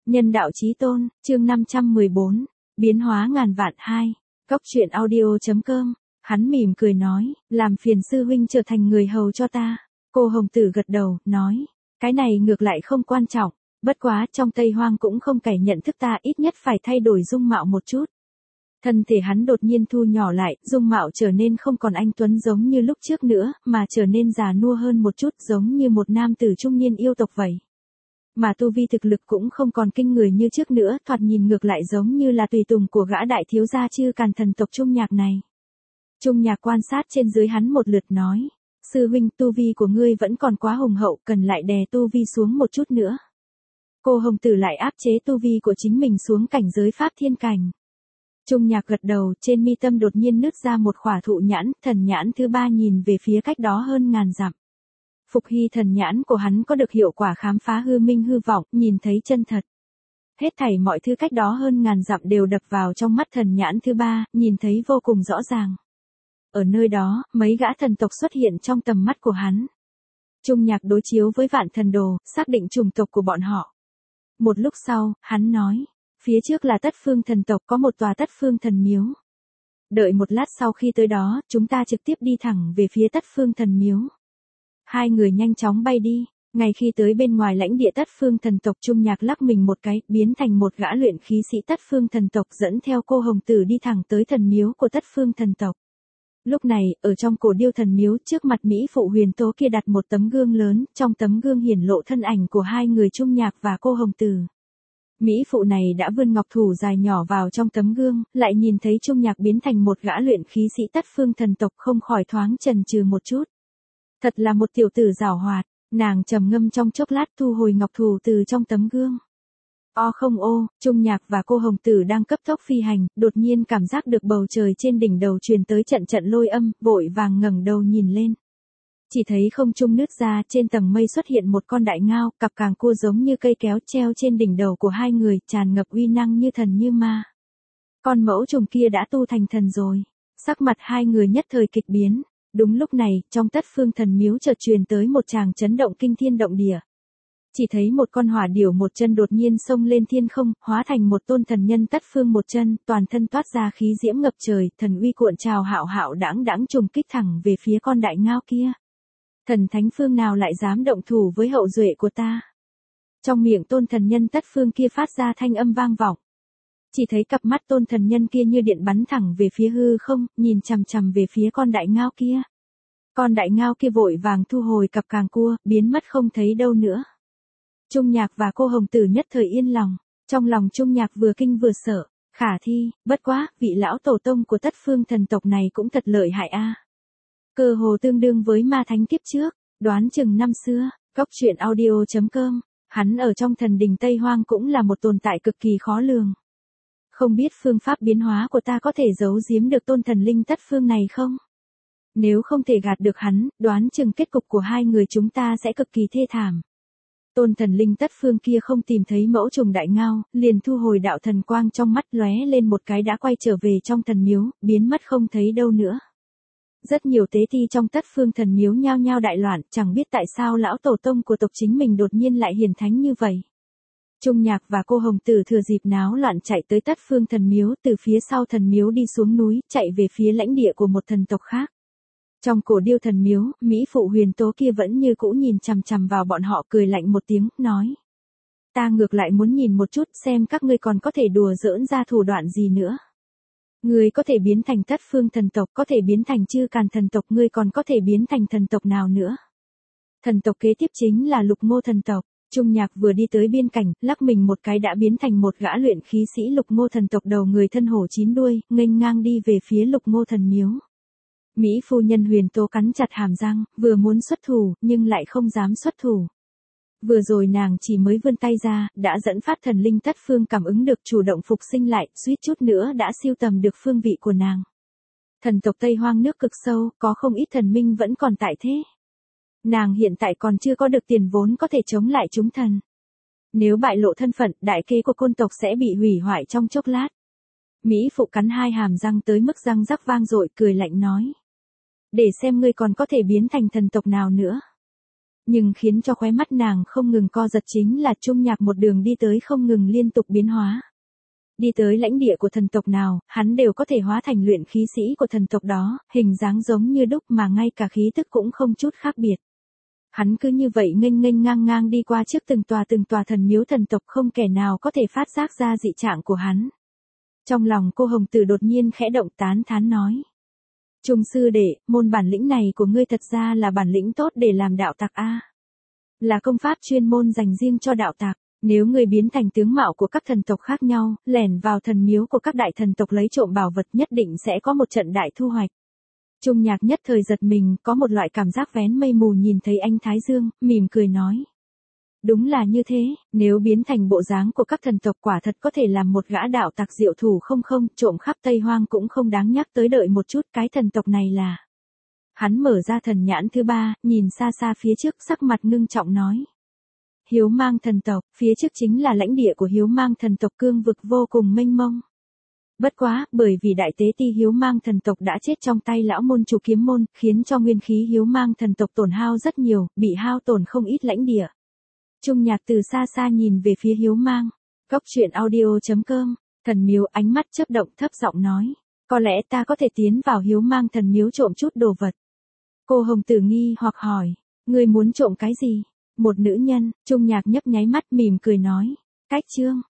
Nhân đạo chí tôn, chương 514, biến hóa ngàn vạn 2, Cóc truyện audio.com, hắn mỉm cười nói, làm phiền sư huynh trở thành người hầu cho ta. Cô Hồng Tử gật đầu, nói, cái này ngược lại không quan trọng, bất quá trong Tây Hoang cũng không cải nhận thức ta, ít nhất phải thay đổi dung mạo một chút. Thân thể hắn đột nhiên thu nhỏ lại, dung mạo trở nên không còn anh tuấn giống như lúc trước nữa, mà trở nên già nua hơn một chút, giống như một nam tử trung niên yêu tộc vậy. Mà tu vi thực lực cũng không còn kinh người như trước nữa, thoạt nhìn ngược lại giống như là tùy tùng của gã đại thiếu gia Chư Càn thần tộc Trung Nhạc này. Trung Nhạc quan sát trên dưới hắn một lượt nói, sư huynh, tu vi của ngươi vẫn còn quá hùng hậu, cần lại đè tu vi xuống một chút nữa. Cô Hồng Tử lại áp chế tu vi của chính mình xuống cảnh giới pháp thiên cảnh. Trung Nhạc gật đầu, trên mi tâm đột nhiên nứt ra một khỏa thụ nhãn, thần nhãn thứ ba nhìn về phía cách đó hơn ngàn dặm. Phục hy thần nhãn của hắn có được hiệu quả khám phá hư minh hư vọng, nhìn thấy chân thật. Hết thảy mọi thứ cách đó hơn ngàn dặm đều đập vào trong mắt thần nhãn thứ ba, nhìn thấy vô cùng rõ ràng. Ở nơi đó, mấy gã thần tộc xuất hiện trong tầm mắt của hắn. Trung Nhạc đối chiếu với vạn thần đồ, xác định chủng tộc của bọn họ. Một lúc sau, hắn nói, phía trước là Tất Phương thần tộc, có một tòa Tất Phương thần miếu. Đợi một lát sau khi tới đó, chúng ta trực tiếp đi thẳng về phía Tất Phương thần miếu. Hai người nhanh chóng bay đi, ngay khi tới bên ngoài lãnh địa Tất Phương thần tộc, Trung Nhạc lắc mình một cái, biến thành một gã luyện khí sĩ Tất Phương thần tộc, dẫn theo cô Hồng Tử đi thẳng tới thần miếu của Tất Phương thần tộc. Lúc này, ở trong cổ điêu thần miếu, trước mặt Mỹ phụ Huyền Tố kia đặt một tấm gương lớn, trong tấm gương hiển lộ thân ảnh của hai người Trung Nhạc và cô Hồng Tử. Mỹ phụ này đã vươn ngọc thủ dài nhỏ vào trong tấm gương, lại nhìn thấy Trung Nhạc biến thành một gã luyện khí sĩ Tất Phương thần tộc, không khỏi thoáng chần chừ một chút. Thật là một tiểu tử giảo hoạt, nàng trầm ngâm trong chốc lát, thu hồi ngọc thủ từ trong tấm gương. Trung Nhạc và cô Hồng Tử đang cấp tốc phi hành, đột nhiên cảm giác được bầu trời trên đỉnh đầu truyền tới trận trận lôi âm, vội vàng ngẩng đầu nhìn lên. Chỉ thấy không trung nứt ra, trên tầng mây xuất hiện một con đại ngao, cặp càng cua giống như cây kéo treo trên đỉnh đầu của hai người, tràn ngập uy năng như thần như ma. Con mẫu trùng kia đã tu thành thần rồi. Sắc mặt hai người nhất thời kịch biến. Đúng lúc này, trong Tất Phương thần miếu chợt truyền tới một tràng chấn động kinh thiên động địa. Chỉ thấy một con hỏa điểu một chân đột nhiên xông lên thiên không, hóa thành một tôn thần nhân Tất Phương một chân, toàn thân toát ra khí diễm ngập trời, thần uy cuộn trào, hạo hạo đãng đãng trùng kích thẳng về phía con đại ngao kia. Thần thánh phương nào lại dám động thủ với hậu duệ của ta? Trong miệng tôn thần nhân Tất Phương kia phát ra thanh âm vang vọng. Chỉ thấy cặp mắt tôn thần nhân kia như điện bắn thẳng về phía hư không, nhìn chằm chằm về phía con đại ngao kia. Con đại ngao kia vội vàng thu hồi cặp càng cua, biến mất không thấy đâu nữa. Trung Nhạc và cô Hồng Tử nhất thời yên lòng, trong lòng Trung Nhạc vừa kinh vừa sợ, khả thi, bất quá, vị lão tổ tông của Tất Phương thần tộc này cũng thật lợi hại a. Cơ hồ tương đương với ma thánh kiếp trước, đoán chừng năm xưa, Cóc truyện audio.com, hắn ở trong thần đình Tây Hoang cũng là một tồn tại cực kỳ khó lường. Không biết phương pháp biến hóa của ta có thể giấu giếm được tôn thần linh Tất Phương này không? Nếu không thể gạt được hắn, đoán chừng kết cục của hai người chúng ta sẽ cực kỳ thê thảm. Tôn thần linh Tất Phương kia không tìm thấy mẫu trùng đại ngao, liền thu hồi đạo thần quang trong mắt, lóe lên một cái đã quay trở về trong thần miếu, biến mất không thấy đâu nữa. Rất nhiều tế thi trong Tất Phương thần miếu nhao nhao đại loạn, chẳng biết tại sao lão tổ tông của tộc chính mình đột nhiên lại hiển thánh như vậy. Trung Nhạc và cô Hồng Tử thừa dịp náo loạn chạy tới Tất Phương thần miếu, từ phía sau thần miếu đi xuống núi, chạy về phía lãnh địa của một thần tộc khác. Trong cổ điêu thần miếu, Mỹ phụ Huyền Tố kia vẫn như cũ nhìn chằm chằm vào bọn họ, cười lạnh một tiếng, nói. Ta ngược lại muốn nhìn một chút xem các ngươi còn có thể đùa giỡn ra thủ đoạn gì nữa. Ngươi có thể biến thành Tất Phương thần tộc, có thể biến thành Chư Càn thần tộc, ngươi còn có thể biến thành thần tộc nào nữa. Thần tộc kế tiếp chính là Lục Ngô thần tộc. Trung Nhạc vừa đi tới biên cảnh, lắc mình một cái đã biến thành một gã luyện khí sĩ Lục Ngô thần tộc, đầu người thân hổ 9 đuôi, nghênh ngang đi về phía Lục Ngô thần miếu. Mỹ phu nhân Huyền Tố cắn chặt hàm răng, vừa muốn xuất thủ, nhưng lại không dám xuất thủ. Vừa rồi nàng chỉ mới vươn tay ra, đã dẫn phát thần linh Tất Phương cảm ứng được, chủ động phục sinh lại, suýt chút nữa đã siêu tầm được phương vị của nàng. Thần tộc Tây Hoang nước cực sâu, có không ít thần minh vẫn còn tại thế. Nàng hiện tại còn chưa có được tiền vốn có thể chống lại chúng thần. Nếu bại lộ thân phận, đại kế của côn tộc sẽ bị hủy hoại trong chốc lát. Mỹ phụ cắn hai hàm răng tới mức răng rắc vang dội, cười lạnh nói. Để xem ngươi còn có thể biến thành thần tộc nào nữa. Nhưng khiến cho khóe mắt nàng không ngừng co giật chính là Trung Nhạc một đường đi tới không ngừng liên tục biến hóa. Đi tới lãnh địa của thần tộc nào, hắn đều có thể hóa thành luyện khí sĩ của thần tộc đó, hình dáng giống như đúc mà ngay cả khí tức cũng không chút khác biệt. Hắn cứ như vậy nghênh nghênh ngang ngang đi qua trước từng tòa thần miếu thần tộc, không kẻ nào có thể phát giác ra dị trạng của hắn. Trong lòng cô Hồng Tử đột nhiên khẽ động, tán thán nói. Trung sư đệ, môn bản lĩnh này của ngươi thật ra là bản lĩnh tốt để làm đạo tặc a. Là công pháp chuyên môn dành riêng cho đạo tặc. Nếu ngươi biến thành tướng mạo của các thần tộc khác nhau, lẻn vào thần miếu của các đại thần tộc lấy trộm bảo vật, nhất định sẽ có một trận đại thu hoạch. Trung Nhạc nhất thời giật mình, có một loại cảm giác vén mây mù nhìn thấy anh Thái Dương, mỉm cười nói. Đúng là như thế, nếu biến thành bộ dáng của các thần tộc quả thật có thể làm một gã đạo tặc diệu thủ không, trộm khắp Tây Hoang cũng không đáng nhắc tới. Đợi một chút, cái thần tộc này là... Hắn mở ra thần nhãn thứ ba, nhìn xa xa phía trước, sắc mặt ngưng trọng nói. Hiếu Mang thần tộc, phía trước chính là lãnh địa của Hiếu Mang thần tộc, cương vực vô cùng mênh mông. Bất quá, bởi vì đại tế ti Hiếu Mang thần tộc đã chết trong tay lão môn chủ Kiếm môn, khiến cho nguyên khí Hiếu Mang thần tộc tổn hao rất nhiều, bị hao tổn không ít lãnh địa. Trung Nhạc từ xa xa nhìn về phía Hiếu Mang. Cốc truyện audio.com, thần miếu, ánh mắt chớp động, thấp giọng nói. Có lẽ ta có thể tiến vào Hiếu Mang thần miếu trộm chút đồ vật. Cô Hồng Tử nghi hoặc hỏi. Ngươi muốn trộm cái gì? Một nữ nhân. Trung Nhạc nhấp nháy mắt, mỉm cười nói. Cách chương.